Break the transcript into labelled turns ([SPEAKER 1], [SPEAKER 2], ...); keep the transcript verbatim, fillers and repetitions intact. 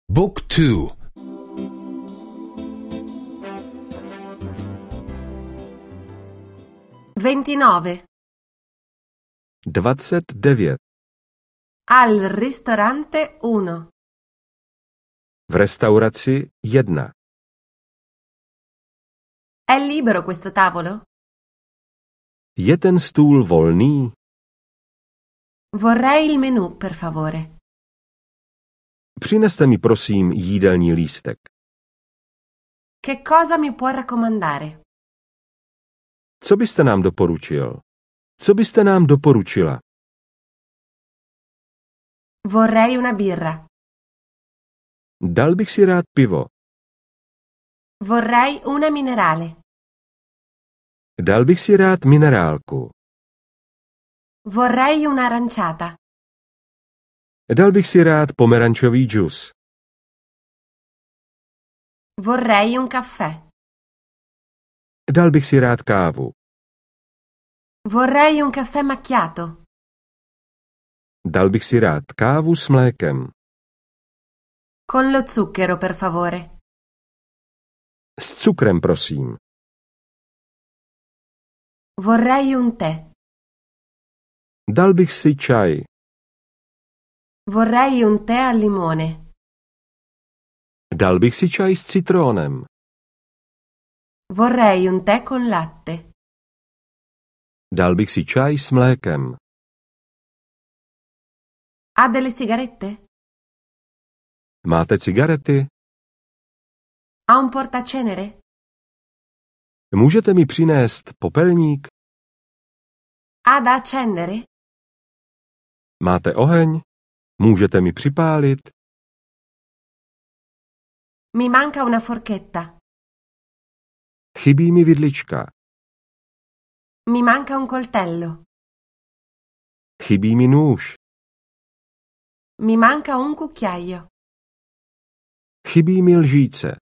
[SPEAKER 1] Book two.
[SPEAKER 2] ventinove.
[SPEAKER 3] dvacet devět.
[SPEAKER 2] Al ristorante uno.
[SPEAKER 3] V restauraci jedna.
[SPEAKER 2] È libero questo tavolo?
[SPEAKER 3] Je ten stůl volný?
[SPEAKER 2] Vorrei il menù, per favore.
[SPEAKER 3] Přineste mi prosím jídelní lístek.
[SPEAKER 2] Che cosa mi può raccomandare?
[SPEAKER 3] Co byste nám doporučil? Co byste nám doporučila?
[SPEAKER 2] Vorrei una birra.
[SPEAKER 3] Dal bych si rád pivo.
[SPEAKER 2] Vorrei una minerale.
[SPEAKER 3] Dal bych si rád minerálku.
[SPEAKER 2] Vorrei un'aranciata.
[SPEAKER 3] Dal bych si rád pomerančový džus.
[SPEAKER 2] Vorrei un caffè.
[SPEAKER 3] Dal bych si rád kávu.
[SPEAKER 2] Vorrei un caffè macchiato.
[SPEAKER 3] Dal bych si rád kávu s mlékem.
[SPEAKER 2] Con lo zucchero, per favore.
[SPEAKER 3] S cukrem, prosím.
[SPEAKER 2] Vorrei un tè.
[SPEAKER 3] Dal bych si čaj.
[SPEAKER 2] Vorrei un tè al limone.
[SPEAKER 3] Dal bych si čaj s citrónem.
[SPEAKER 2] Vorrei un tè con latte.
[SPEAKER 3] Dal bych si čaj s mlékem.
[SPEAKER 2] Ha delle sigarette?
[SPEAKER 3] Máte cigarety?
[SPEAKER 2] Ha un portacenere?
[SPEAKER 3] Můžete mi přinést popelník?
[SPEAKER 2] Ha da accendere?
[SPEAKER 3] Máte oheň? Můžete mi připálit?
[SPEAKER 2] Mi manca una forchetta.
[SPEAKER 3] Chybí mi vidlička.
[SPEAKER 2] Mi manca un coltello.
[SPEAKER 3] Chybí mi nůž.
[SPEAKER 2] Mi manca un cucchiaio.
[SPEAKER 3] Chybí mi lžíce.